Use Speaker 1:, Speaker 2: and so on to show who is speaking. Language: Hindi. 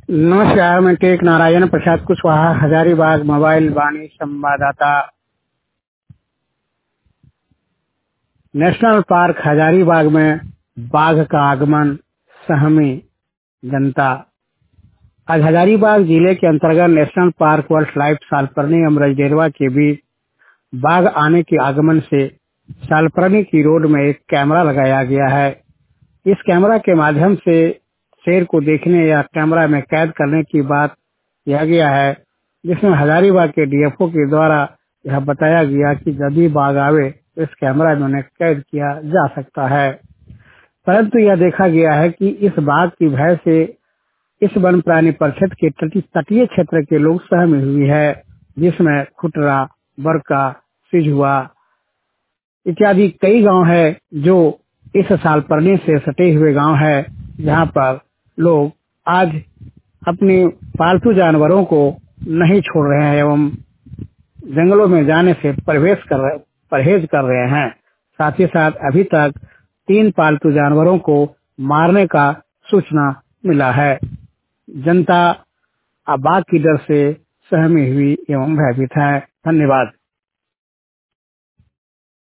Speaker 1: नमस्कार, मैं टेक नारायण प्रसाद कुशवाहा, हजारीबाग मोबाइल वाणी संवाददाता। नेशनल पार्क हजारीबाग में बाघ का आगमन, सहमी जनता। आज हजारीबाग जिले के अंतर्गत national park wildlife Salparni Amraj Derwa के बीच बाघ आने के आगमन से सालपरनी की रोड में एक कैमरा लगाया गया है। इस कैमरा के माध्यम से शेर को देखने या कैमरा में कैद करने की बात किया गया है, जिसमें हजारीबाग के डीएफओ के द्वारा यह बताया गया कि जब भी बाघ आवे तो इस कैमरा में उन्हें कैद किया जा सकता है। परंतु यह देखा गया है कि इस बाघ की भय से इस वन प्राणी परिषद के तटीय क्षेत्र के लोग सहमे हुए हैं, जिसमें खुटरा, बरका, सिझुआ इत्यादि कई गांव है जो इस साल पड़ने से सटे हुए गांव है, जहां पर लोग आज अपने पालतू जानवरों को नहीं छोड़ रहे हैं एवं जंगलों में जाने से परहेज कर रहे हैं। साथ ही साथ अभी तक 3 पालतू जानवरों को मारने का सूचना मिला है। जनता अब बाघ की डर से सहमी हुई एवं भयभीत है। धन्यवाद।